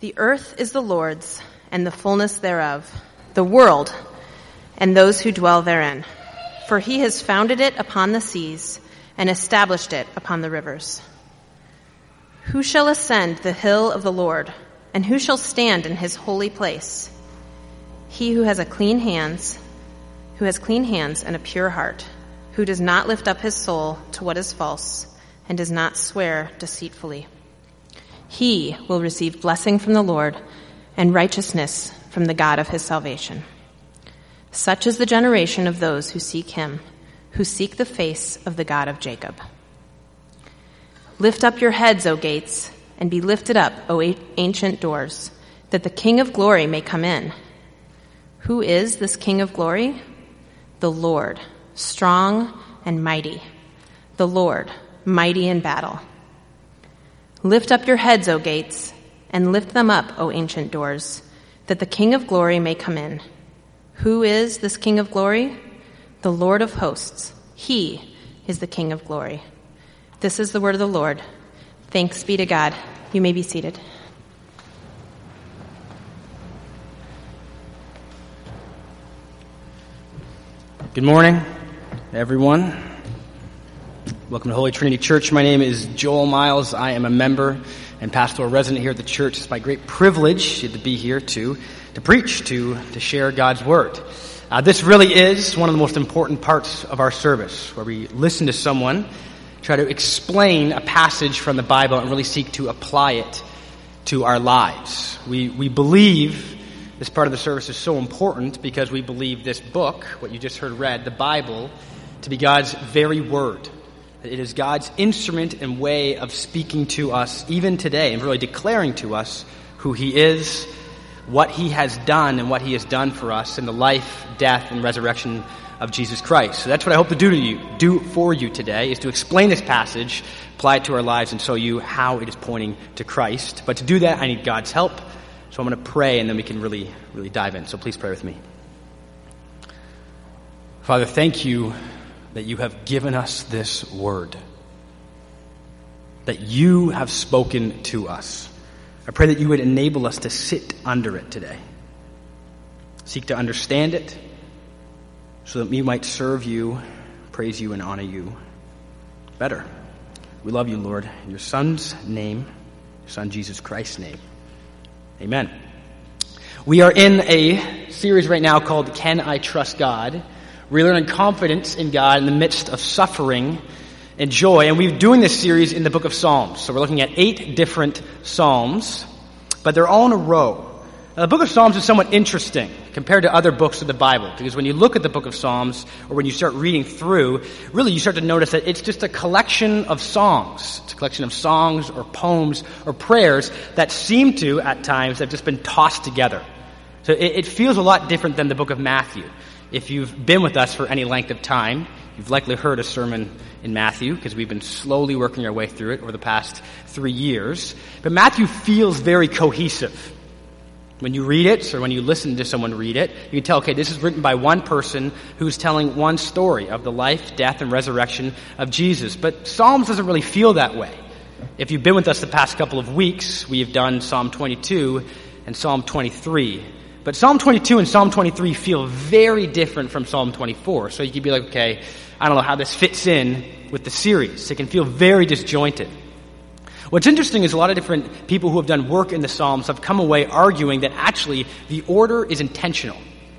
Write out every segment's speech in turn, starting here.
The earth is the Lord's, and the fullness thereof, the world, and those who dwell therein. For he has founded it upon the seas, and established it upon the rivers. Who shall ascend the hill of the Lord, and who shall stand in his holy place? He who has clean hands and a pure heart, who does not lift up his soul to what is false, and does not swear deceitfully. He will receive blessing from the Lord and righteousness from the God of his salvation. Such is the generation of those who seek him, who seek the face of the God of Jacob. Lift up your heads, O gates, and be lifted up, O ancient doors, that the King of glory may come in. Who is this King of glory? The Lord, strong and mighty. The Lord, mighty in battle. Lift up your heads, O gates, and lift them up, O ancient doors, that the King of glory may come in. Who is this King of glory? The Lord of hosts. He is the King of glory. This is the word of the Lord. Thanks be to God. You may be seated. Good morning, everyone. Welcome to Holy Trinity Church. My name is Joel Miles. I am a member and pastoral resident here at the church. It's my great privilege to be here to preach, to share God's Word. This really is one of the most important parts of our service, where we listen to someone try to explain a passage from the Bible and really seek to apply it to our lives. We believe this part of the service is so important because we believe this book, what you just heard read, the Bible, to be God's very Word. It is God's instrument and way of speaking to us even today and really declaring to us who he is, what he has done and what he has done for us in the life, death, and resurrection of Jesus Christ. So that's what I hope to do for you today, is to explain this passage, apply it to our lives, and show you how it is pointing to Christ. But to do that, I need God's help. So I'm going to pray, and then we can really dive in. So please pray with me. Father, thank you that you have given us this word, that you have spoken to us. I pray that you would enable us to sit under it today, seek to understand it, so that we might serve you, praise you, and honor you better. We love you, Lord. In your Son's name, your Son Jesus Christ's name. Amen. We are in a series right now called Can I Trust God? We're learning confidence in God in the midst of suffering and joy. And we're doing this series in the book of Psalms. So we're looking at 8 different Psalms, but they're all in a row. Now, the book of Psalms is somewhat interesting compared to other books of the Bible, because when you look at the book of Psalms, or when you start reading through, really you start to notice that it's just a collection of songs. It's a collection of songs or poems or prayers that seem to, at times, have just been tossed together. So it feels a lot different than the book of Matthew. If you've been with us for any length of time, you've likely heard a sermon in Matthew, because we've been slowly working our way through it over the past 3 years. But Matthew feels very cohesive. When you read it, or when you listen to someone read it, you can tell, okay, this is written by one person who's telling one story of the life, death, and resurrection of Jesus. But Psalms doesn't really feel that way. If you've been with us the past couple of weeks, we have done Psalm 22 and Psalm 23. But Psalm 22 and Psalm 23 feel very different from Psalm 24. So you could be like, okay, I don't know how this fits in with the series. It can feel very disjointed. What's interesting is a lot of different people who have done work in the Psalms have come away arguing that actually the order is intentional.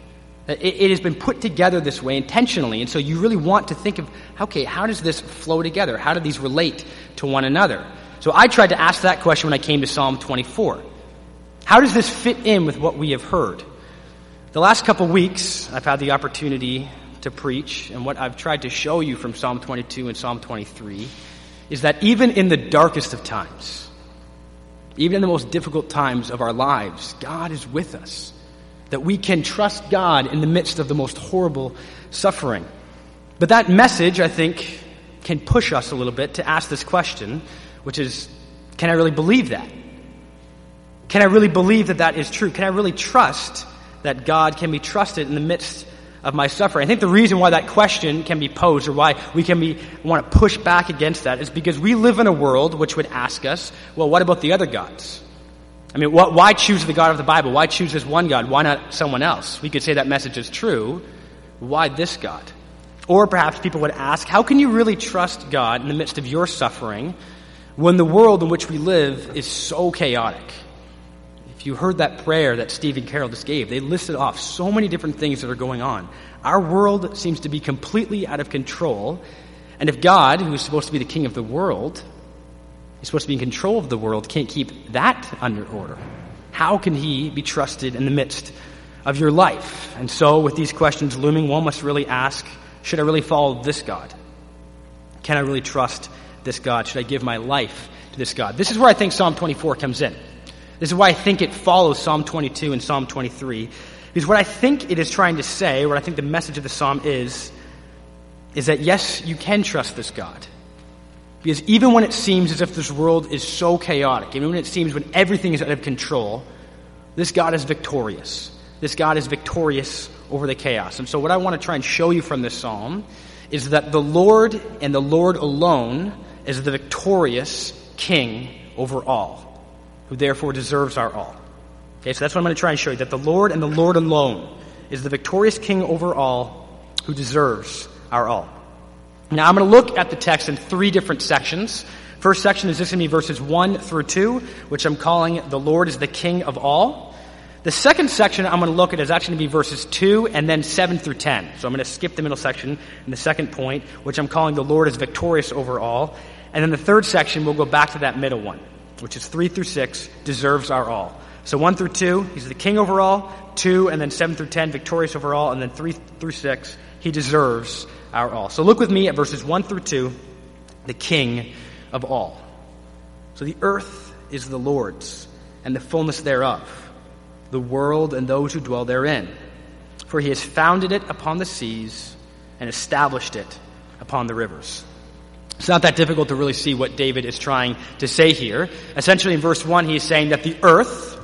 It has been put together this way intentionally. And so you really want to think of, okay, how does this flow together? How do these relate to one another? So I tried to ask that question when I came to Psalm 24. How does this fit in with what we have heard? The last couple weeks, I've had the opportunity to preach, and what I've tried to show you from Psalm 22 and Psalm 23 is that even in the darkest of times, even in the most difficult times of our lives, God is with us. That we can trust God in the midst of the most horrible suffering. But that message, I think, can push us a little bit to ask this question, which is, can I really believe that? Can I really believe that that is true? Can I really trust that God can be trusted in the midst of my suffering? I think the reason why that question can be posed, or why we want to push back against that, is because we live in a world which would ask us, well, what about the other gods? I mean, why choose the God of the Bible? Why choose this one God? Why not someone else? We could say that message is true. Why this God? Or perhaps people would ask, how can you really trust God in the midst of your suffering when the world in which we live is so chaotic? If you heard that prayer that Steve and Carol just gave, they listed off so many different things that are going on. Our world seems to be completely out of control. And if God, who is supposed to be the king of the world, is supposed to be in control of the world, can't keep that under order, how can he be trusted in the midst of your life? And so with these questions looming, one must really ask, should I really follow this God? Can I really trust this God? Should I give my life to this God? This is where I think Psalm 24 comes in. This is why I think it follows Psalm 22 and Psalm 23. Because what I think it is trying to say, what I think the message of the psalm is that yes, you can trust this God. Because even when it seems as if this world is so chaotic, even when it seems when everything is out of control, this God is victorious. This God is victorious over the chaos. And so what I want to try and show you from this psalm is that the Lord and the Lord alone is the victorious King over all, who therefore deserves our all. Okay, so that's what I'm going to try and show you, that the Lord and the Lord alone is the victorious King over all, who deserves our all. Now I'm going to look at the text in three different sections. First section is just going to be verses 1 through 2, which I'm calling the Lord is the King of all. The second section I'm going to look at is actually going to be verses 2 and then 7 through 10. So I'm going to skip the middle section in the second point, which I'm calling the Lord is victorious over all. And then the third section, we'll go back to that middle one, which is 3 through 6, deserves our all. So 1 through 2, he's the king over all. 2 and then 7 through 10, victorious over all. And then 3 through 6, he deserves our all. So look with me at verses 1 through 2, the king of all. So the earth is the Lord's, and the fullness thereof, the world and those who dwell therein. For he has founded it upon the seas and established it upon the rivers. It's not that difficult to really see what David is trying to say here. Essentially in verse 1, he is saying that the earth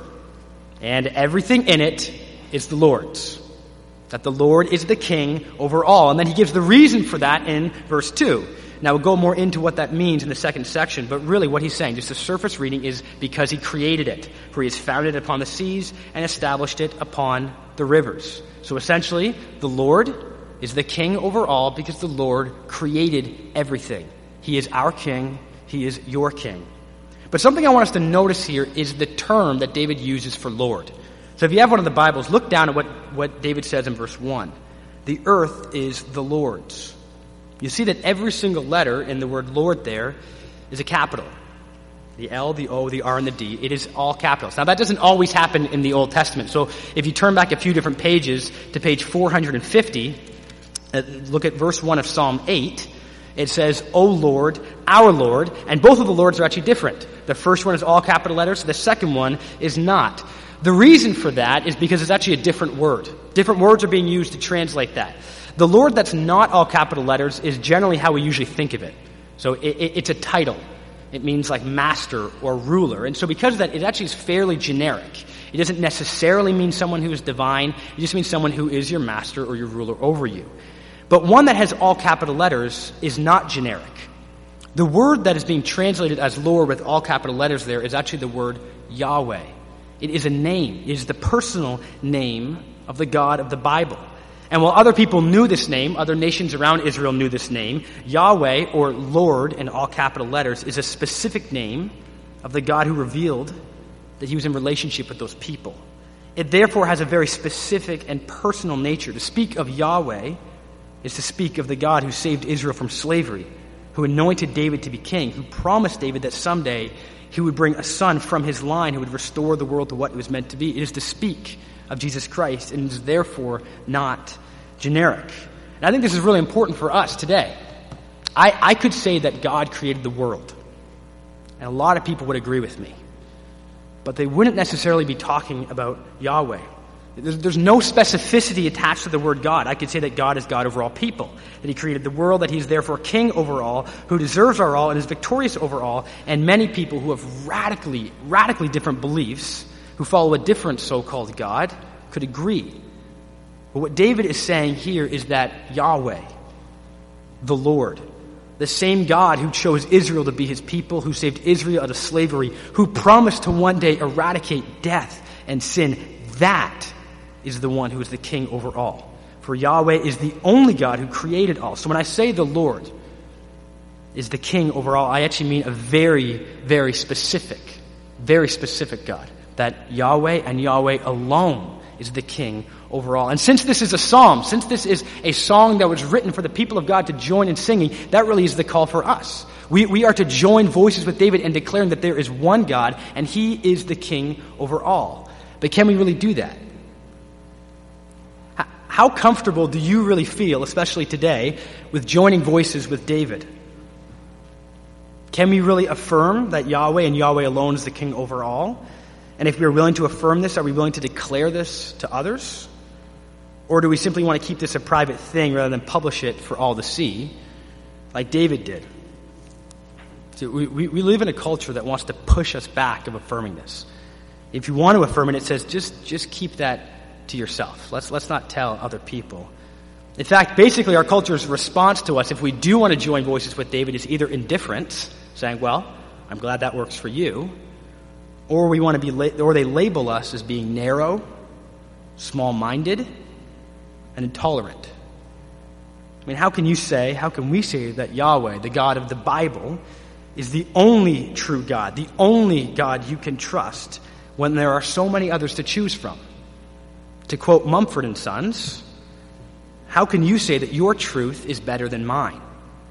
and everything in it is the Lord's. That the Lord is the king over all. And then he gives the reason for that in verse 2. Now we'll go more into what that means in the second section, but really what he's saying, just a surface reading, is because he created it. For he has founded it upon the seas and established it upon the rivers. So essentially, the Lord is the king over all because the Lord created everything. He is our king. He is your king. But something I want us to notice here is the term that David uses for Lord. So if you have one of the Bibles, look down at what David says in verse 1. The earth is the Lord's. You see that every single letter in the word Lord there is a capital. The L, the O, the R, and the D. It is all capitals. Now that doesn't always happen in the Old Testament. So if you turn back a few different pages to page 450, look at verse 1 of Psalm 8. It says, O Lord, our Lord, and both of the Lords are actually different. The first one is all capital letters, the second one is not. The reason for that is because it's actually a different word. Different words are being used to translate that. The Lord that's not all capital letters is generally how we usually think of it. So it's a title. It means like master or ruler. And so because of that, it actually is fairly generic. It doesn't necessarily mean someone who is divine. It just means someone who is your master or your ruler over you. But one that has all capital letters is not generic. The word that is being translated as Lord with all capital letters there is actually the word Yahweh. It is a name. It is the personal name of the God of the Bible. And while other people knew this name, other nations around Israel knew this name, Yahweh, or Lord in all capital letters, is a specific name of the God who revealed that he was in relationship with those people. It therefore has a very specific and personal nature. To speak of Yahweh is to speak of the God who saved Israel from slavery, who anointed David to be king, who promised David that someday he would bring a son from his line who would restore the world to what it was meant to be. It is to speak of Jesus Christ, and is therefore not generic. And I think this is really important for us today. I could say that God created the world, and a lot of people would agree with me, but they wouldn't necessarily be talking about Yahweh. There's no specificity attached to the word God. I could say that God is God over all people, that he created the world, that he's therefore king over all, who deserves our all and is victorious over all, and many people who have radically different beliefs, who follow a different so-called God, could agree. But what David is saying here is that Yahweh, the Lord, The same God who chose Israel to be his people, who saved Israel out of slavery, who promised to one day eradicate death and sin, that is the one who is the king over all. For Yahweh is the only God who created all. So when I say the Lord is the king over all, I actually mean a very, very specific God. That Yahweh and Yahweh alone is the king over all. And since this is a psalm, since this is a song that was written for the people of God to join in singing, that really is the call for us. We are to join voices with David in declaring that there is one God and he is the king over all. But can we really do that? How comfortable do you really feel, especially today, with joining voices with David? Can we really affirm that Yahweh and Yahweh alone is the king over all? And if we're willing to affirm this, are we willing to declare this to others? Or do we simply want to keep this a private thing rather than publish it for all to see, like David did? So we live in a culture that wants to push us back of affirming this. If you want to affirm it, it says just keep that to yourself. Let's not tell other people. In fact, basically our culture's response to us, if we do want to join voices with David, is either indifference, saying, well, I'm glad that works for you, or or they label us as being narrow, small-minded, and intolerant. I mean, how can we say that Yahweh, the God of the Bible, is the only true God, the only God you can trust when there are so many others to choose from? To quote Mumford & Sons, how can you say that your truth is better than mine?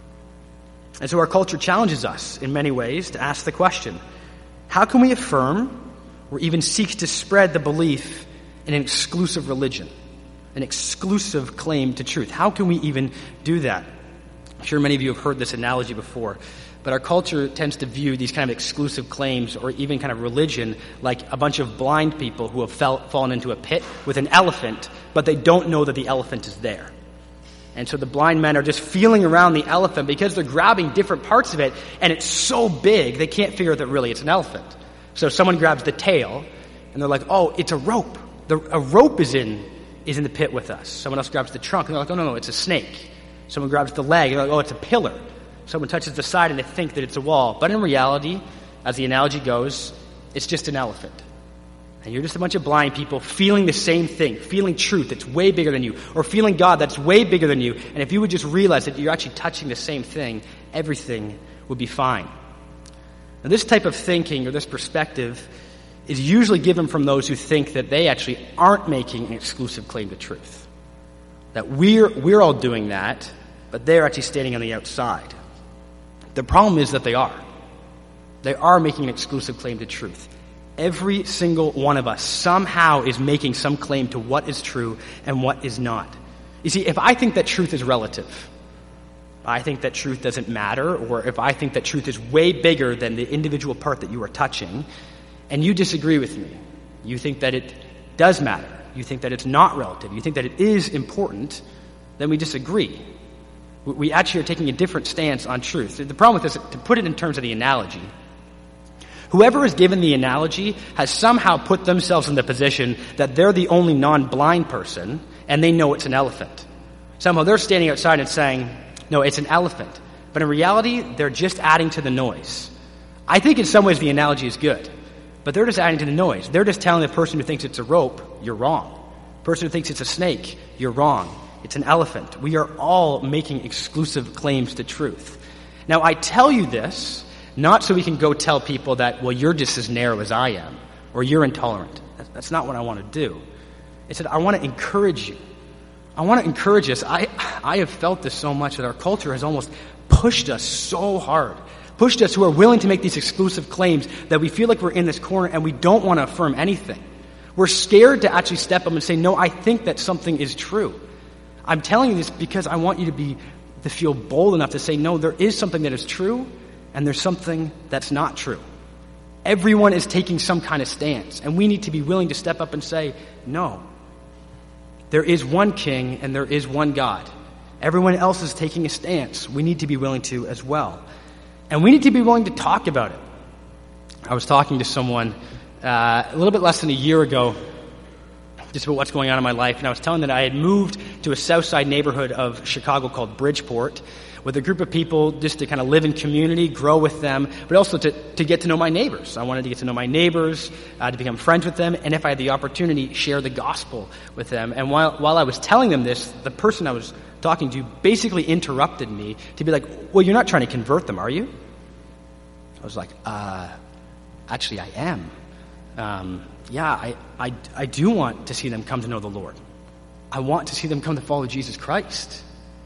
And so our culture challenges us in many ways to ask the question, how can we affirm or even seek to spread the belief in an exclusive religion, an exclusive claim to truth? How can we even do that? I'm sure many of you have heard this analogy before, but our culture tends to view these kind of exclusive claims or even kind of religion like a bunch of blind people who have fallen into a pit with an elephant, but they don't know that the elephant is there. And so the blind men are just feeling around the elephant because they're grabbing different parts of it, and it's so big they can't figure out that really it's an elephant. So someone grabs the tail, and they're like, oh, it's a rope. A rope is in the pit with us. Someone else grabs the trunk, and they're like, oh, no, it's a snake. Someone grabs the leg, and they're like, oh, it's a pillar. Someone touches the side and they think that it's a wall. But in reality, as the analogy goes, it's just an elephant. And you're just a bunch of blind people feeling the same thing, feeling truth that's way bigger than you, or feeling God that's way bigger than you. And if you would just realize that you're actually touching the same thing, everything would be fine. Now, this type of thinking or this perspective is usually given from those who think that they actually aren't making an exclusive claim to truth. That we're all doing that, but they're actually standing on the outside. The problem is that they are. They are making an exclusive claim to truth. Every single one of us somehow is making some claim to what is true and what is not. You see, if I think that truth is relative, I think that truth doesn't matter, or if I think that truth is way bigger than the individual part that you are touching, and you disagree with me, you think that it does matter, you think that it's not relative, you think that it is important, then we disagree. We actually are taking a different stance on truth. The problem with this, to put it in terms of the analogy, whoever is given the analogy has somehow put themselves in the position that they're the only non-blind person, and they know it's an elephant. Somehow they're standing outside and saying, no, it's an elephant. But in reality, they're just adding to the noise. I think in some ways the analogy is good, but they're just adding to the noise. They're just telling the person who thinks it's a rope, you're wrong. The person who thinks it's a snake, you're wrong. It's an elephant. We are all making exclusive claims to truth. Now, I tell you this not so we can go tell people that, well, you're just as narrow as I am, or you're intolerant. That's not what I want to do. It's that I want to encourage you. I want to encourage us. I have felt this so much that our culture has almost pushed us so hard, pushed us who are willing to make these exclusive claims that we feel like we're in this corner and we don't want to affirm anything. We're scared to actually step up and say, no, I think that something is true. I'm telling you this because I want you to feel bold enough to say, no, there is something that is true, and there's something that's not true. Everyone is taking some kind of stance, and we need to be willing to step up and say, no, there is one king and there is one God. Everyone else is taking a stance. We need to be willing to as well. And we need to be willing to talk about it. I was talking to someone a little bit less than a year ago just about what's going on in my life, and I was telling them that I had moved to to a south side neighborhood of Chicago called Bridgeport with a group of people just to kind of live in community, grow with them, but also to get to know my neighbors. I wanted to get to know my neighbors, to become friends with them, and if I had the opportunity, share the gospel with them. And while I was telling them this, the person I was talking to basically interrupted me to be like, well, you're not trying to convert them, are you? I was like, actually I am. I do want to see them come to know the Lord. I want to see them come to follow Jesus Christ.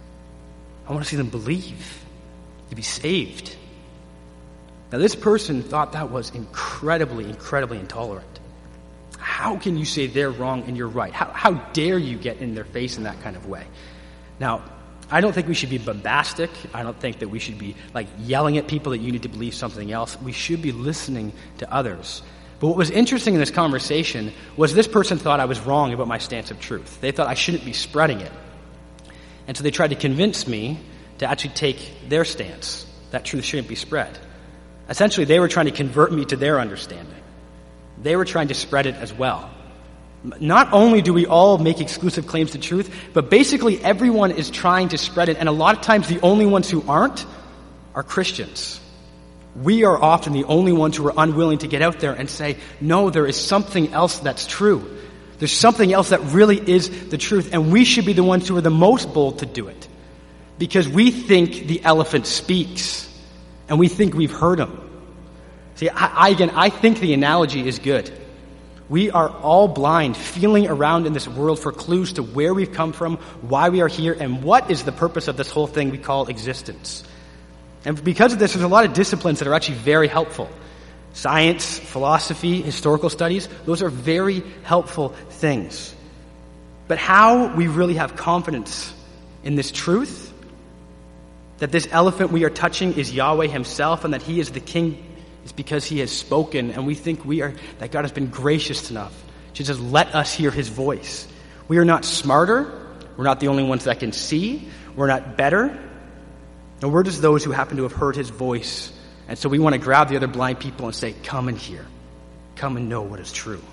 I want to see them believe, to be saved. Now, this person thought that was incredibly, incredibly intolerant. How can you say they're wrong and you're right? How dare you get in their face in that kind of way? Now, I don't think we should be bombastic. I don't think that we should be like yelling at people that you need to believe something else. We should be listening to others. But what was interesting in this conversation was this person thought I was wrong about my stance of truth. They thought I shouldn't be spreading it. And so they tried to convince me to actually take their stance, that truth shouldn't be spread. Essentially, they were trying to convert me to their understanding. They were trying to spread it as well. Not only do we all make exclusive claims to truth, but basically everyone is trying to spread it, and a lot of times the only ones who aren't are Christians. We are often the only ones who are unwilling to get out there and say, no, there is something else that's true. There's something else that really is the truth, and we should be the ones who are the most bold to do it. Because we think the elephant speaks, and we think we've heard him. See, I think the analogy is good. We are all blind, feeling around in this world for clues to where we've come from, why we are here, and what is the purpose of this whole thing we call existence. And because of this, there's a lot of disciplines that are actually very helpful. Science, philosophy, historical studies, those are very helpful things. But how we really have confidence in this truth, that this elephant we are touching is Yahweh himself and that he is the king, is because he has spoken, and we think that God has been gracious enough to just let us hear his voice. We are not smarter. We're not the only ones that can see. We're not better. No, we're just those who happen to have heard his voice. And so we want to grab the other blind people and say, come and hear. Come and know what is true.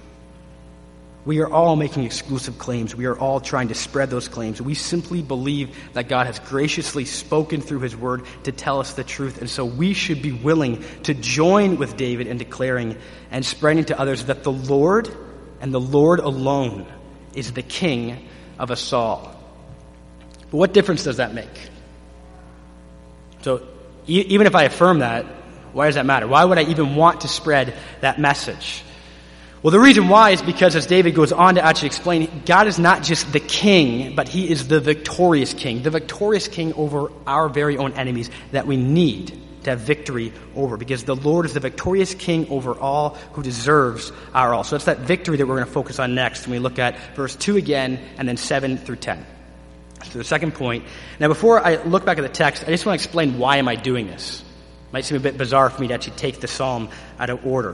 We are all making exclusive claims. We are all trying to spread those claims. We simply believe that God has graciously spoken through his word to tell us the truth. And so we should be willing to join with David in declaring and spreading to others that the Lord and the Lord alone is the king of us all. But what difference does that make? So even if I affirm that, why does that matter? Why would I even want to spread that message? Well, the reason why is because, as David goes on to actually explain, God is not just the king, but he is the victorious king over our very own enemies that we need to have victory over, because the Lord is the victorious king over all who deserves our all. So that's that victory that we're going to focus on next when we look at verse 2 again and then 7 through 10. So the second point. Now, before I look back at the text, I just want to explain why am I doing this. It might seem a bit bizarre for me to actually take the psalm out of order.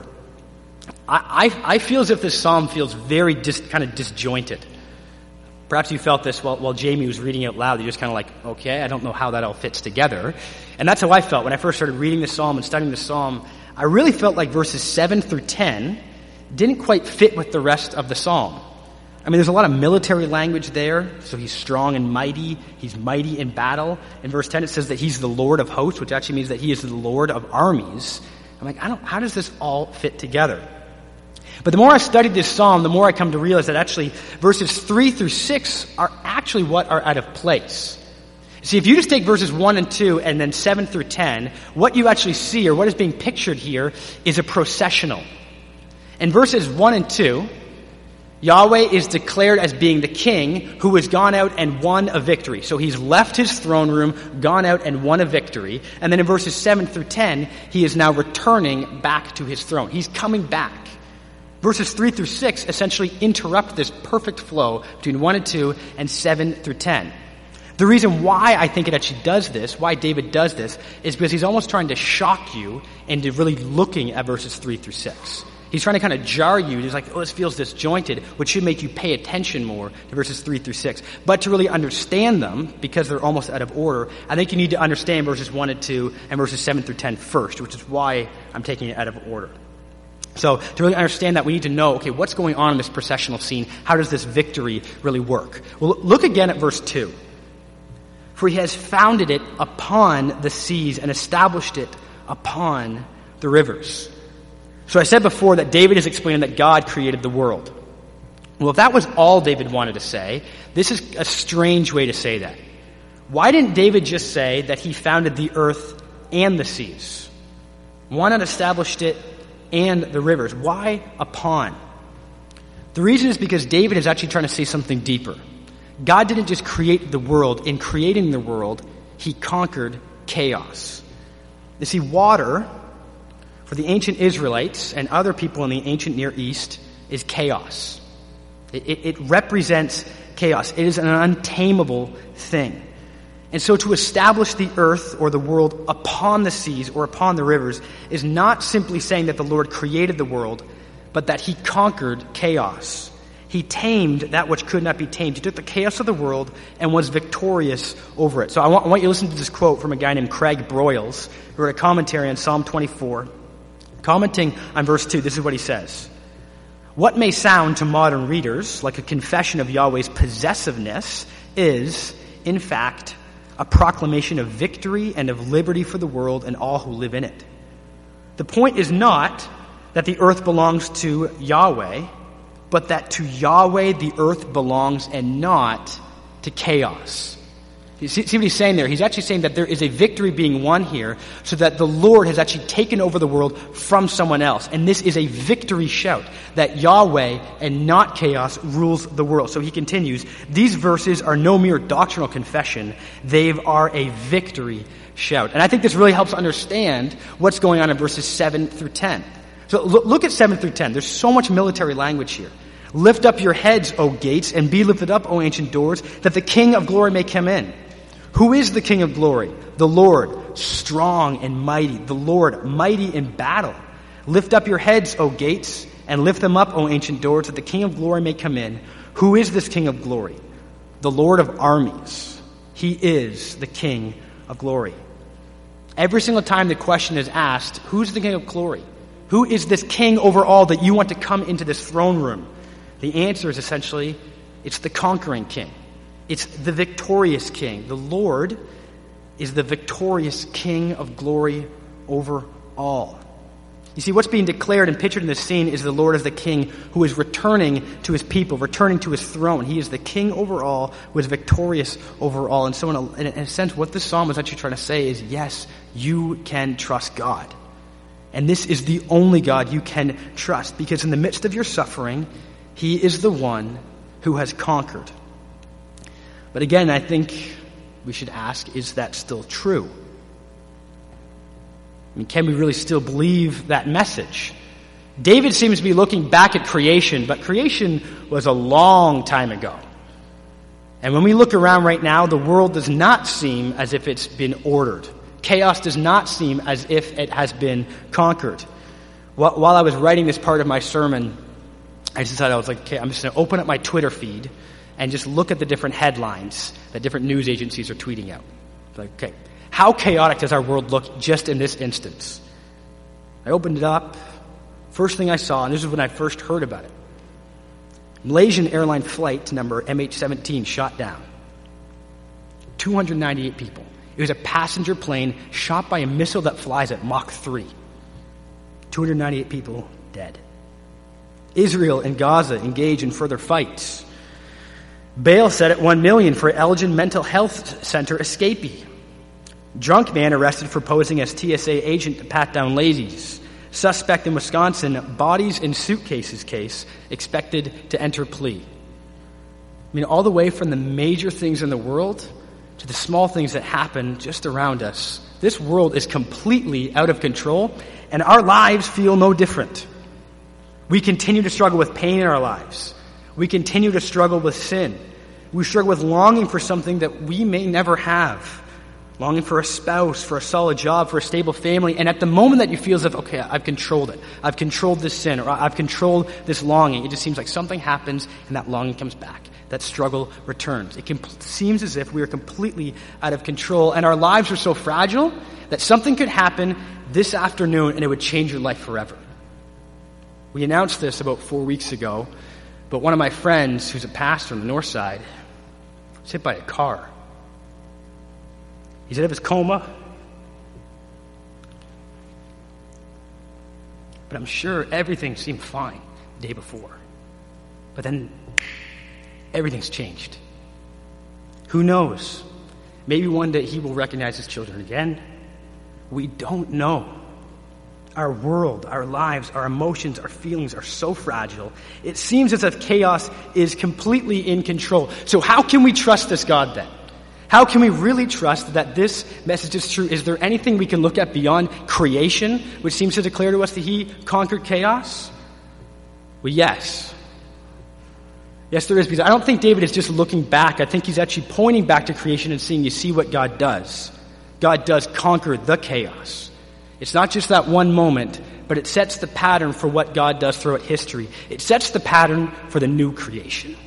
I feel as if this psalm feels very kind of disjointed. Perhaps you felt this while Jamie was reading it out loud. You're just kind of like, okay, I don't know how that all fits together. And that's how I felt when I first started reading the psalm and studying the psalm. I really felt like verses 7 through 10 didn't quite fit with the rest of the psalm. I mean, there's a lot of military language there. So he's strong and mighty. He's mighty in battle. In verse 10, it says that he's the Lord of hosts, which actually means that he is the Lord of armies. I'm like, how does this all fit together? But the more I studied this psalm, the more I come to realize that actually verses 3 through 6 are actually what are out of place. See, if you just take verses 1 and 2 and then 7 through 10, what you actually see, or what is being pictured here, is a processional. In verses 1 and 2, Yahweh is declared as being the king who has gone out and won a victory. So he's left his throne room, gone out and won a victory. And then in verses 7 through 10, he is now returning back to his throne. He's coming back. Verses 3 through 6 essentially interrupt this perfect flow between 1 and 2 and 7 through 10. The reason why I think it actually does this, why David does this, is because he's almost trying to shock you into really looking at verses 3 through 6. He's trying to kind of jar you. He's like, this feels disjointed, which should make you pay attention more to verses 3 through 6. But to really understand them, because they're almost out of order, I think you need to understand verses 1 and 2 and verses 7 through 10 first, which is why I'm taking it out of order. So to really understand that, we need to know, okay, what's going on in this processional scene? How does this victory really work? Well, look again at verse 2. For he has founded it upon the seas and established it upon the rivers. So I said before that David is explaining that God created the world. Well, if that was all David wanted to say, this is a strange way to say that. Why didn't David just say that he founded the earth and the seas? Why not established it and the rivers? Why upon? The reason is because David is actually trying to say something deeper. God didn't just create the world. In creating the world, he conquered chaos. You see, water, for the ancient Israelites and other people in the ancient Near East, is chaos. It represents chaos. It is an untamable thing. And so to establish the earth or the world upon the seas or upon the rivers is not simply saying that the Lord created the world, but that he conquered chaos. He tamed that which could not be tamed. He took the chaos of the world and was victorious over it. So I want you to listen to this quote from a guy named Craig Broyles, who wrote a commentary on Psalm 24. Commenting on verse 2, this is what he says. What may sound to modern readers like a confession of Yahweh's possessiveness is, in fact, a proclamation of victory and of liberty for the world and all who live in it. The point is not that the earth belongs to Yahweh, but that to Yahweh the earth belongs and not to chaos. You see what he's saying there? He's actually saying that there is a victory being won here so that the Lord has actually taken over the world from someone else. And this is a victory shout that Yahweh and not chaos rules the world. So he continues, these verses are no mere doctrinal confession. They are a victory shout. And I think this really helps understand what's going on in verses 7 through 10. So look at 7 through 10. There's so much military language here. Lift up your heads, O gates, and be lifted up, O ancient doors, that the King of glory may come in. Who is the King of glory? The Lord, strong and mighty. The Lord, mighty in battle. Lift up your heads, O gates, and lift them up, O ancient doors, that the King of glory may come in. Who is this King of glory? The Lord of armies. He is the King of glory. Every single time the question is asked, who's the King of glory? Who is this King over all that you want to come into this throne room? The answer is essentially, it's the conquering King. It's the victorious King. The Lord is the victorious King of glory over all. You see, what's being declared and pictured in this scene is the Lord as the King who is returning to his people, returning to his throne. He is the King over all, who is victorious over all. And so in a sense, what this psalm is actually trying to say is, yes, you can trust God. And this is the only God you can trust, because in the midst of your suffering, he is the one who has conquered. But again, I think we should ask, is that still true? I mean, can we really still believe that message? David seems to be looking back at creation, but creation was a long time ago. And when we look around right now, the world does not seem as if it's been ordered. Chaos does not seem as if it has been conquered. While I was writing this part of my sermon, I decided, I was like, okay, I'm just going to open up my Twitter feed and just look at the different headlines that different news agencies are tweeting out. Like, okay, how chaotic does our world look just in this instance? I opened it up. First thing I saw, and this is when I first heard about it, Malaysian airline flight number MH17 shot down. 298 people. It was a passenger plane shot by a missile that flies at Mach 3. 298 people dead. Israel and Gaza engage in further fights. Bail set at $1 million for Elgin Mental Health Center escapee. Drunk man arrested for posing as TSA agent to pat down ladies. Suspect in Wisconsin, bodies in suitcases case, expected to enter plea. I mean, all the way from the major things in the world to the small things that happen just around us. This world is completely out of control, and our lives feel no different. We continue to struggle with pain in our lives. We continue to struggle with sin. We struggle with longing for something that we may never have. Longing for a spouse, for a solid job, for a stable family. And at the moment that you feel as if, okay, I've controlled it. I've controlled this sin, or I've controlled this longing. It just seems like something happens and that longing comes back. That struggle returns. It seems as if we are completely out of control. And our lives are so fragile that something could happen this afternoon and it would change your life forever. We announced this about 4 weeks ago, but one of my friends, who's a pastor on the north side, was hit by a car. He's out of his coma, but I'm sure everything seemed fine the day before. But then everything's changed. Who knows? Maybe one day he will recognize his children again. We don't know. Our world, our lives, our emotions, our feelings are so fragile. It seems as if chaos is completely in control. So how can we trust this God then? How can we really trust that this message is true? Is there anything we can look at beyond creation, which seems to declare to us that he conquered chaos? Well, yes. Yes, there is, because I don't think David is just looking back. I think he's actually pointing back to creation and saying, you see what God does. God does conquer the chaos. It's not just that one moment, but it sets the pattern for what God does throughout history. It sets the pattern for the new creation.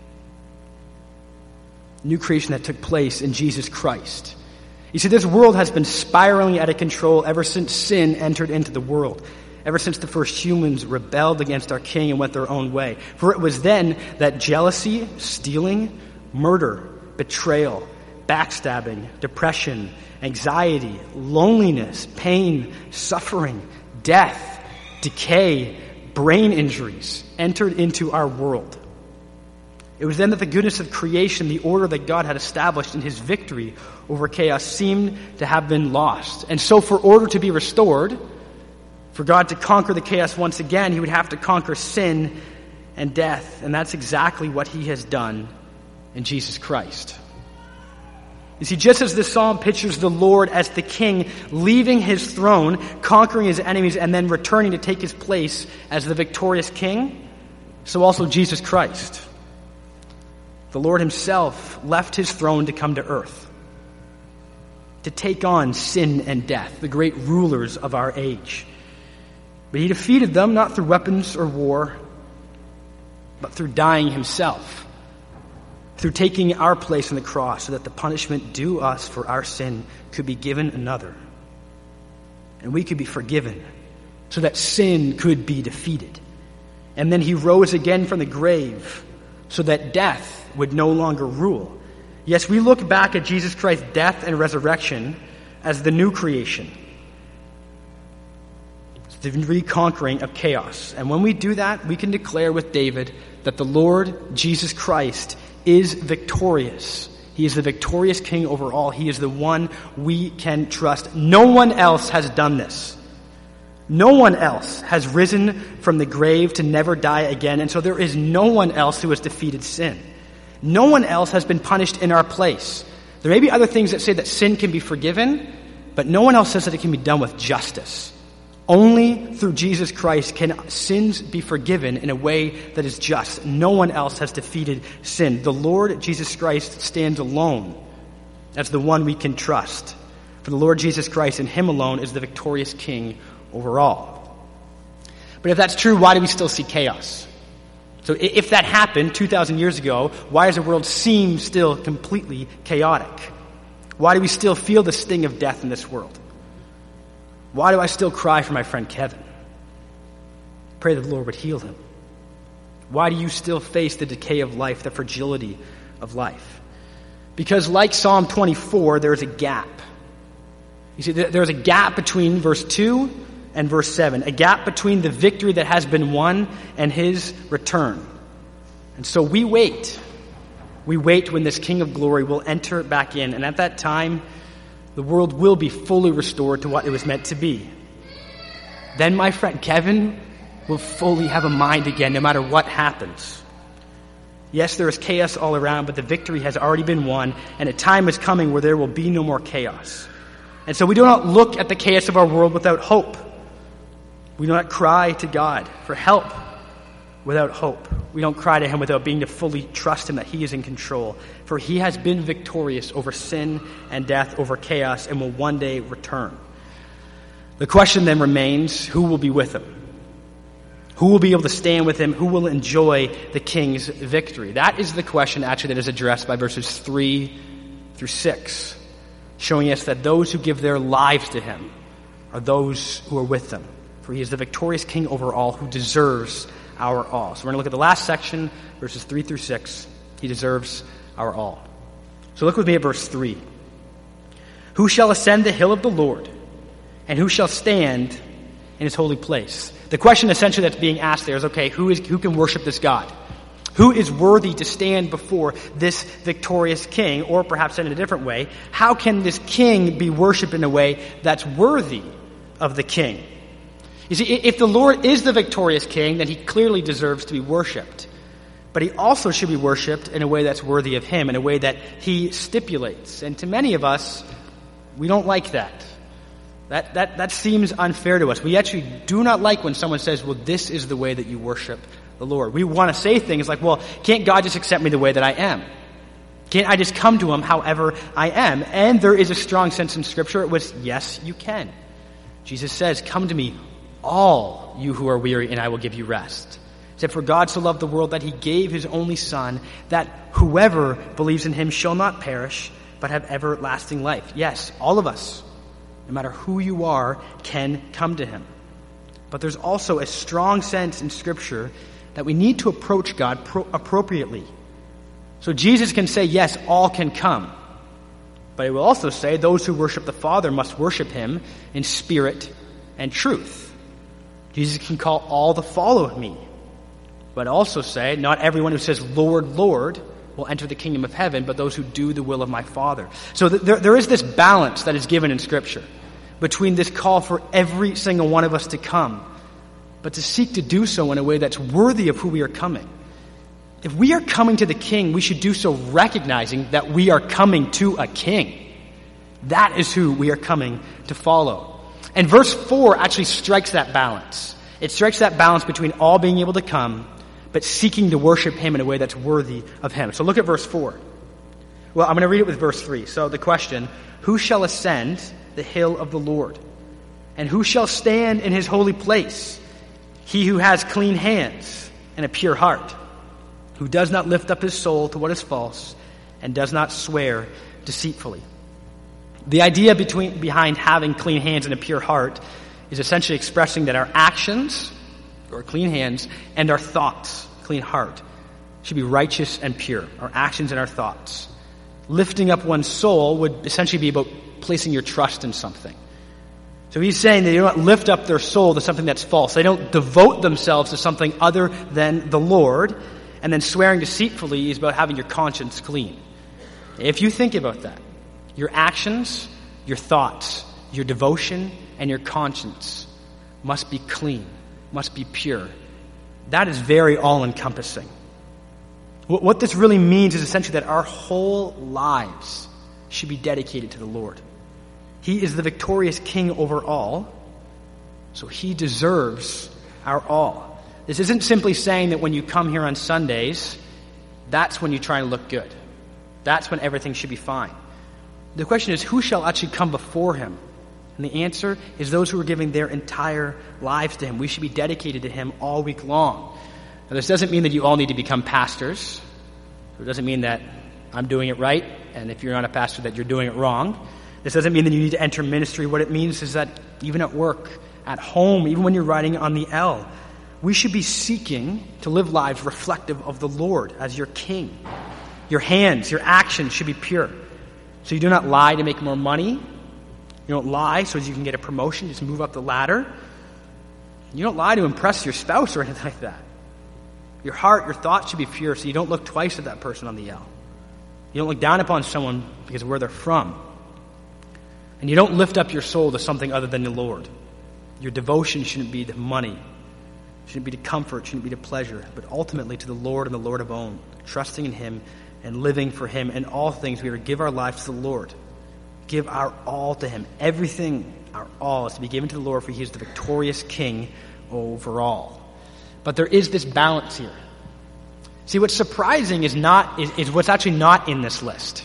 New creation that took place in Jesus Christ. You see, this world has been spiraling out of control ever since sin entered into the world. Ever since the first humans rebelled against our King and went their own way. For it was then that jealousy, stealing, murder, betrayal, backstabbing, depression, anxiety, loneliness, pain, suffering, death, decay, brain injuries entered into our world. It was then that the goodness of creation, the order that God had established in his victory over chaos, seemed to have been lost. And so for order to be restored, for God to conquer the chaos once again, he would have to conquer sin and death. And that's exactly what he has done in Jesus Christ. You see, just as this psalm pictures the Lord as the king, leaving his throne, conquering his enemies, and then returning to take his place as the victorious king, so also Jesus Christ. The Lord himself left his throne to come to earth, to take on sin and death, the great rulers of our age. But he defeated them not through weapons or war, but through dying himself, through taking our place on the cross so that the punishment due us for our sin could be given another. And we could be forgiven so that sin could be defeated. And then he rose again from the grave so that death would no longer rule. Yes, we look back at Jesus Christ's death and resurrection as the new creation, the reconquering of chaos. And when we do that, we can declare with David that the Lord Jesus Christ is victorious. He is the victorious king over all. He is the one we can trust. No one else has done this. No one else has risen from the grave to never die again. And so there is no one else who has defeated sin. No one else has been punished in our place. There may be other things that say that sin can be forgiven, but no one else says that it can be done with justice. Only through Jesus Christ can sins be forgiven in a way that is just. No one else has defeated sin. The Lord Jesus Christ stands alone as the one we can trust. For the Lord Jesus Christ and him alone is the victorious king over all. But if that's true, why do we still see chaos? So if that happened 2,000 years ago, why does the world seem still completely chaotic? Why do we still feel the sting of death in this world? Why do I still cry for my friend Kevin? Pray that the Lord would heal him. Why do you still face the decay of life, the fragility of life? Because like Psalm 24, there is a gap. You see, there's a gap between verse 2 and verse 7, a gap between the victory that has been won and his return. And so we wait. We wait when this King of Glory will enter back in, and at that time, the world will be fully restored to what it was meant to be. Then my friend Kevin will fully have a mind again, no matter what happens. Yes, there is chaos all around, but the victory has already been won, and a time is coming where there will be no more chaos. And so we do not look at the chaos of our world without hope. We do not cry to God for help without hope. We don't cry to him without being to fully trust him that he is in control. For he has been victorious over sin and death, over chaos, and will one day return. The question then remains, who will be with him? Who will be able to stand with him? Who will enjoy the king's victory? That is the question actually that is addressed by verses 3 through 6, showing us that those who give their lives to him are those who are with them. for he is the victorious king over all who deserves our all. So we're going to look at the last section, verses 3 through 6. He deserves our all. So look with me at verse 3. Who shall ascend the hill of the Lord, and who shall stand in his holy place? The question essentially that's being asked there is, okay, who can worship this God? Who is worthy to stand before this victorious king? Or perhaps in a different way, how can this king be worshipped in a way that's worthy of the king? You see, if the Lord is the victorious king, then he clearly deserves to be worshipped. But he also should be worshipped in a way that's worthy of him, in a way that he stipulates. And to many of us, we don't like that. That seems unfair to us. We actually do not like when someone says, well, this is the way that you worship the Lord. We want to say things like, well, can't God just accept me the way that I am? Can't I just come to him however I am? And there is a strong sense in Scripture it was, yes, you can. Jesus says, come to me, all you who are weary, and I will give you rest. He said, for God so loved the world that he gave his only Son, that whoever believes in him shall not perish, but have everlasting life. Yes, all of us, no matter who you are, can come to him. But there's also a strong sense in Scripture that we need to approach God appropriately. So Jesus can say, yes, all can come. But he will also say those who worship the Father must worship him in spirit and truth. Jesus can call all to follow me. But also say, not everyone who says, Lord, Lord, will enter the kingdom of heaven, but those who do the will of my Father. So there is this balance that is given in Scripture between this call for every single one of us to come, but to seek to do so in a way that's worthy of who we are coming. If we are coming to the King, we should do so recognizing that we are coming to a King. That is who we are coming to follow. And verse 4 actually strikes that balance. It strikes that balance between all being able to come, but seeking to worship him in a way that's worthy of him. So look at verse 4. Well, I'm going to read it with verse 3. So the question, who shall ascend the hill of the Lord? And who shall stand in his holy place? He who has clean hands and a pure heart, who does not lift up his soul to what is false and does not swear deceitfully. The idea behind having clean hands and a pure heart is essentially expressing that our actions, or clean hands, and our thoughts, clean heart, should be righteous and pure. Our actions and our thoughts. Lifting up one's soul would essentially be about placing your trust in something. So he's saying they do not lift up their soul to something that's false. They don't devote themselves to something other than the Lord. And then swearing deceitfully is about having your conscience clean. If you think about that, your actions, your thoughts, your devotion, and your conscience must be clean, must be pure. That is very all-encompassing. What this really means is essentially that our whole lives should be dedicated to the Lord. He is the victorious King over all, so he deserves our all. This isn't simply saying that when you come here on Sundays, that's when you try and look good. That's when everything should be fine. The question is, who shall actually come before him? And the answer is those who are giving their entire lives to him. We should be dedicated to him all week long. Now, this doesn't mean that you all need to become pastors. It doesn't mean that I'm doing it right, and if you're not a pastor, that you're doing it wrong. This doesn't mean that you need to enter ministry. What it means is that even at work, at home, even when you're riding on the L, we should be seeking to live lives reflective of the Lord as your King. Your hands, your actions should be pure. So you do not lie to make more money. You don't lie so as you can get a promotion, just move up the ladder. You don't lie to impress your spouse or anything like that. Your heart, your thoughts should be pure so you don't look twice at that person on the L. You don't look down upon someone because of where they're from. And you don't lift up your soul to something other than the Lord. Your devotion shouldn't be to money, shouldn't be to comfort, shouldn't be to pleasure, but ultimately to the Lord and the Lord alone, trusting in him and living for him. In all things, we are to give our lives to the Lord. Give our all to him. Everything, our all, is to be given to the Lord, for he is the victorious King over all. But there is this balance here. See, what's surprising is what's actually not in this list.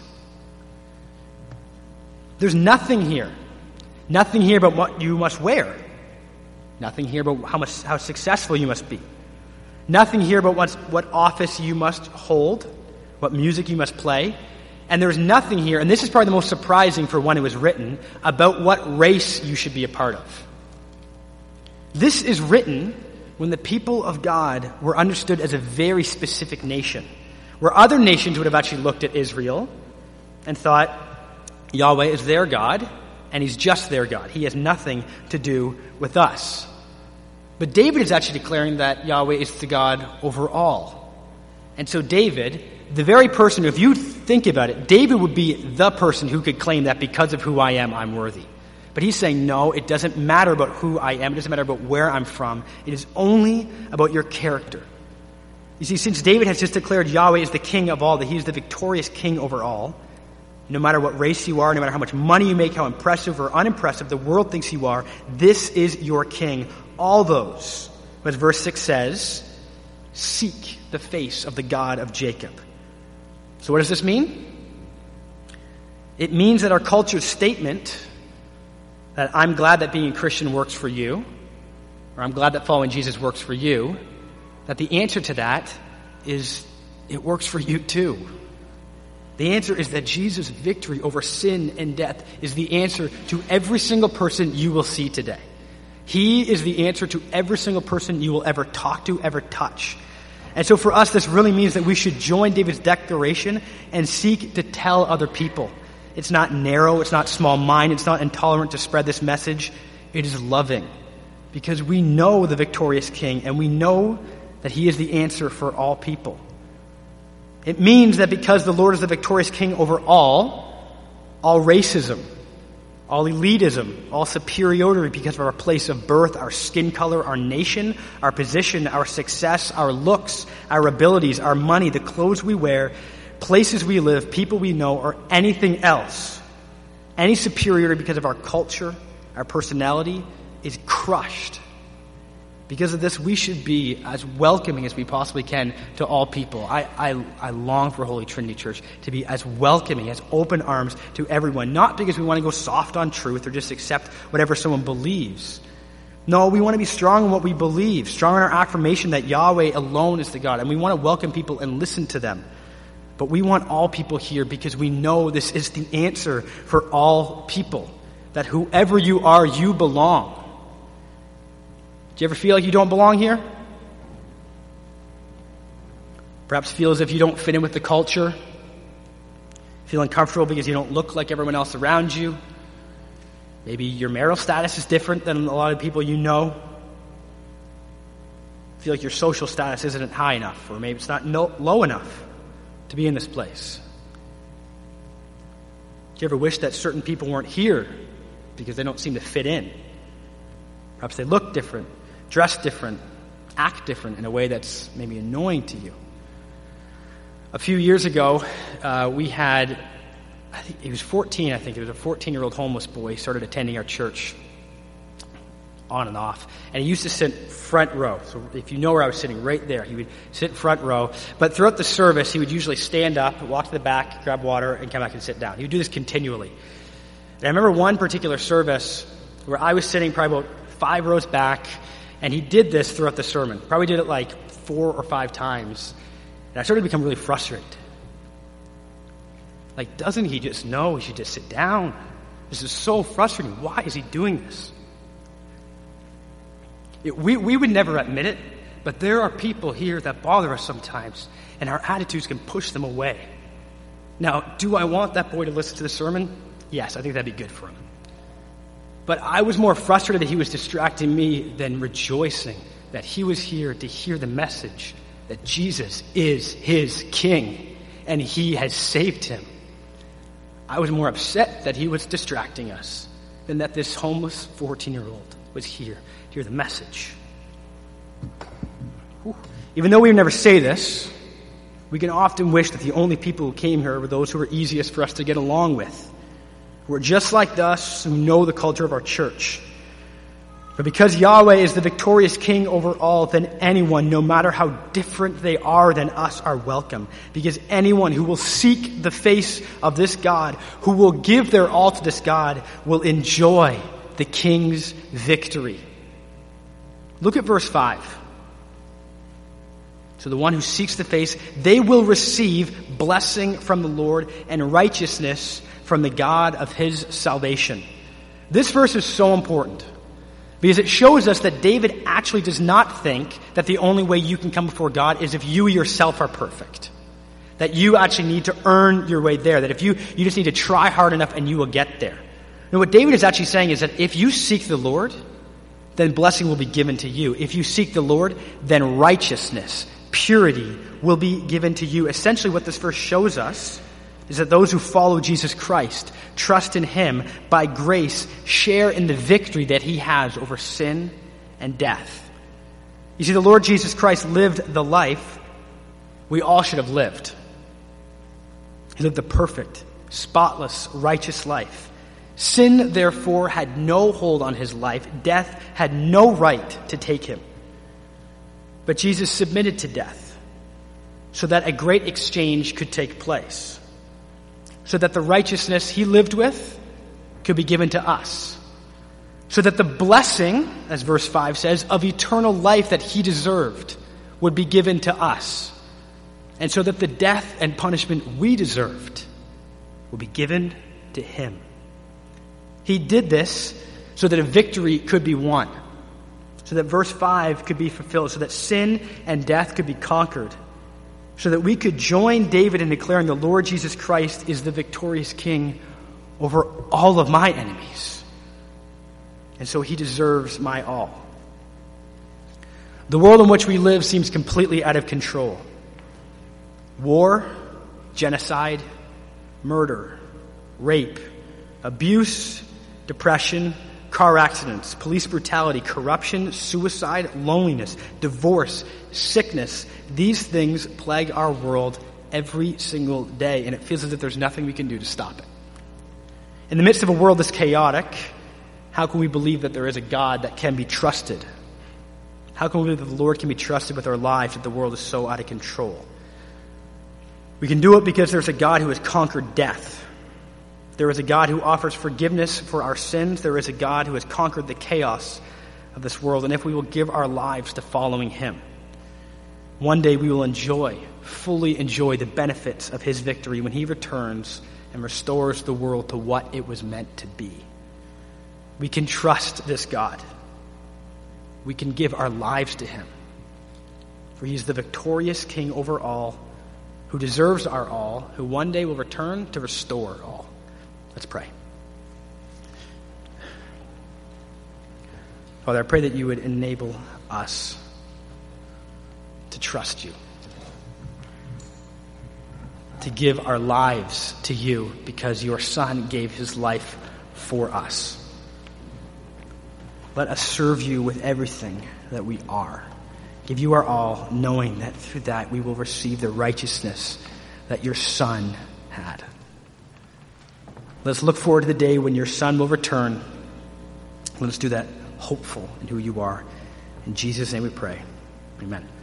There's nothing here. Nothing here about what you must wear. Nothing here about how successful you must be. Nothing here about what office you must hold, what music you must play. And there's nothing here, and this is probably the most surprising for when it was written, about what race you should be a part of. This is written when the people of God were understood as a very specific nation, where other nations would have actually looked at Israel and thought, Yahweh is their God, and he's just their God. He has nothing to do with us. But David is actually declaring that Yahweh is the God over all. And so David, the very person, if you think about it, David would be the person who could claim that because of who I am, I'm worthy. But he's saying, no, it doesn't matter about who I am. It doesn't matter about where I'm from. It is only about your character. You see, since David has just declared Yahweh is the king of all, that he is the victorious king over all, no matter what race you are, no matter how much money you make, how impressive or unimpressive the world thinks you are, this is your king. All those, as verse 6 says, seek the face of the God of Jacob. So what does this mean? It means that our culture's statement that I'm glad that being a Christian works for you, or I'm glad that following Jesus works for you, that the answer to that is it works for you too. The answer is that Jesus' victory over sin and death is the answer to every single person you will see today. He is the answer to every single person you will ever talk to, ever touch. And so for us, this really means that we should join David's declaration and seek to tell other people. It's not narrow, it's not small-minded, it's not intolerant to spread this message. It is loving. Because we know the victorious King, and we know that he is the answer for all people. It means that because the Lord is the victorious King over all racism, all elitism, all superiority because of our place of birth, our skin color, our nation, our position, our success, our looks, our abilities, our money, the clothes we wear, places we live, people we know, or anything else, any superiority because of our culture, our personality, is crushed. Because of this, we should be as welcoming as we possibly can to all people. I long for Holy Trinity Church to be as welcoming, as open arms to everyone. Not because we want to go soft on truth or just accept whatever someone believes. No, we want to be strong in what we believe, strong in our affirmation that Yahweh alone is the God. And we want to welcome people and listen to them. But we want all people here because we know this is the answer for all people. That whoever you are, you belong. Do you ever feel like you don't belong here? Perhaps feel as if you don't fit in with the culture? Feel uncomfortable because you don't look like everyone else around you? Maybe your marital status is different than a lot of people you know? Feel like your social status isn't high enough, or maybe it's not low enough to be in this place. Do you ever wish that certain people weren't here because they don't seem to fit in? Perhaps they look different, dress different, act different in a way that's maybe annoying to you. A few years ago, we had, I think he was 14, I think. It was a 14-year-old homeless boy. He started attending our church on and off. And he used to sit front row. So if you know where I was sitting, right there, he would sit front row. But throughout the service, he would usually stand up, walk to the back, grab water, and come back and sit down. He would do this continually. And I remember one particular service where I was sitting probably about 5 rows back, and he did this throughout the sermon. Probably did it like 4 or 5 times. And I started to become really frustrated. Like, doesn't he just know he should just sit down? This is so frustrating. Why is he doing this? We would never admit it, but there are people here that bother us sometimes, and our attitudes can push them away. Now, do I want that boy to listen to the sermon? Yes, I think that'd be good for him. But I was more frustrated that he was distracting me than rejoicing that he was here to hear the message that Jesus is his king, and he has saved him. I was more upset that he was distracting us than that this homeless 14-year-old was here to hear the message. Even though we would never say this, we can often wish that the only people who came here were those who were easiest for us to get along with, who are just like us, who know the culture of our church. But because Yahweh is the victorious king over all, then anyone, no matter how different they are than us, are welcome. Because anyone who will seek the face of this God, who will give their all to this God, will enjoy the king's victory. Look at verse 5. So the one who seeks the face, they will receive blessing from the Lord and righteousness from the God of his salvation. This verse is so important Because it shows us that David actually does not think that the only way you can come before God is if you yourself are perfect. That you actually need to earn your way there. That if you just need to try hard enough and you will get there. And what David is actually saying is that if you seek the Lord, then blessing will be given to you. If you seek the Lord, then righteousness, purity will be given to you. Essentially what this verse shows us is that those who follow Jesus Christ, trust in him, by grace, share in the victory that he has over sin and death. You see, the Lord Jesus Christ lived the life we all should have lived. He lived the perfect, spotless, righteous life. Sin, therefore, had no hold on his life. Death had no right to take him. But Jesus submitted to death so that a great exchange could take place. So that the righteousness he lived with could be given to us. So that the blessing, as verse 5 says, of eternal life that he deserved would be given to us. And so that the death and punishment we deserved would be given to him. He did this so that a victory could be won. So that verse 5 could be fulfilled. So that sin and death could be conquered. So that we could join David in declaring the Lord Jesus Christ is the victorious King over all of my enemies. And so he deserves my all. The world in which we live seems completely out of control. War, genocide, murder, rape, abuse, depression, car accidents, police brutality, corruption, suicide, loneliness, divorce, sickness. These things plague our world every single day, and it feels as if there's nothing we can do to stop it. In the midst of a world this chaotic, how can we believe that there is a God that can be trusted? How can we believe that the Lord can be trusted with our lives if the world is so out of control? We can do it because there's a God who has conquered death. There is a God who offers forgiveness for our sins. There is a God who has conquered the chaos of this world. And if we will give our lives to following him, one day we will fully enjoy the benefits of his victory when he returns and restores the world to what it was meant to be. We can trust this God. We can give our lives to him. For he is the victorious King over all, who deserves our all, who one day will return to restore all. Let's pray. Father, I pray that you would enable us to trust you, to give our lives to you because your Son gave his life for us. Let us serve you with everything that we are. Give you our all, knowing that through that we will receive the righteousness that your Son had. Let's look forward to the day when your Son will return. Let us do that hopeful in who you are. In Jesus' name we pray. Amen.